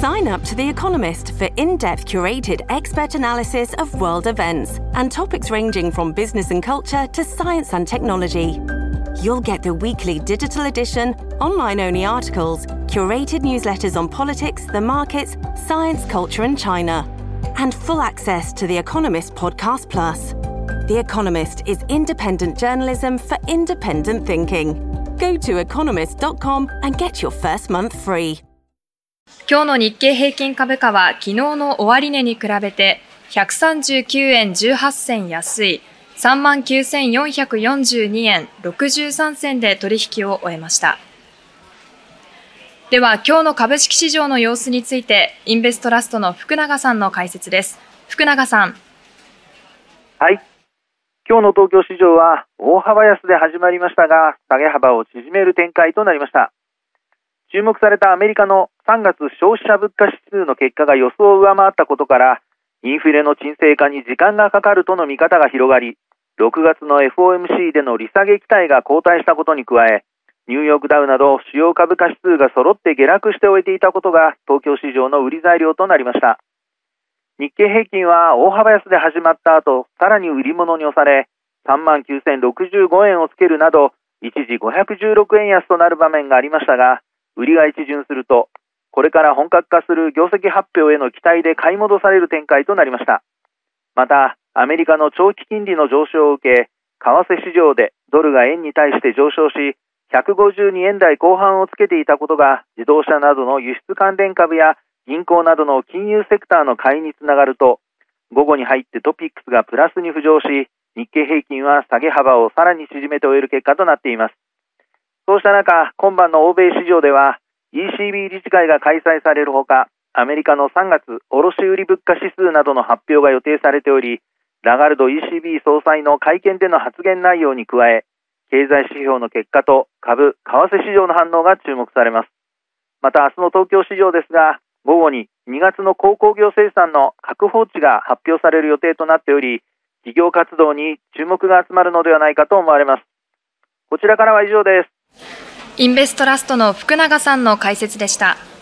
Sign up to The Economist for in-depth curated expert analysis of world events and topics ranging from business and culture to science and technology. You'll get the weekly digital edition, online-only articles, curated newsletters on politics, the markets, science, culture and China, and full access to The Economist Podcast Plus. The Economist is independent journalism for independent thinking. Go to economist.com and get your first month free. 今日の日経平均株価は昨日の終値に比べて139円18銭安い 39,442 円63銭で取引を終えました。では今日の株式市場の様子についてインベストラストの福永さんの解説です。福永さん。 はい。今日の東京市場は大幅安で始まりましたが、下げ幅を縮める展開となりました。注目されたアメリカの3月消費者物価指数の結果が予想を上回ったことから、インフレの沈静化に時間がかかるとの見方が広がり、6月の FOMC での利下げ期待が後退したことに加え、ニューヨークダウなど主要株価指数が揃って下落して終えていたことが東京市場の売り材料となりました。日経平均は大幅安で始まった後、さらに売り物に押され、39,065 円をつけるなど、一時516円安となる場面がありましたが、売りが一巡すると、これから本格化する業績発表への期待で買い戻される展開となりました。また、アメリカの長期金利の上昇を受け、為替市場でドルが円に対して上昇し、152円台後半をつけていたことが、自動車などの輸出関連株や銀行などの金融セクターの買いにつながると、午後に入ってトピックスがプラスに浮上し、日経平均は下げ幅をさらに縮めて終える結果となっています。そうした中、今晩の欧米市場では ECB 理事会が開催されるほか、アメリカの3月卸売物価指数などの発表が予定されており、ラガルド ECB 総裁の会見での発言内容に加え、経済指標の結果と株、為替市場の反応が注目されます。また明日の東京市場ですが、午後に2月の鉱工業生産の確報値が発表される予定となっており、企業活動に注目が集まるのではないかと思われます。こちらからは以上です。 インベストラストの福永さんの解説でした。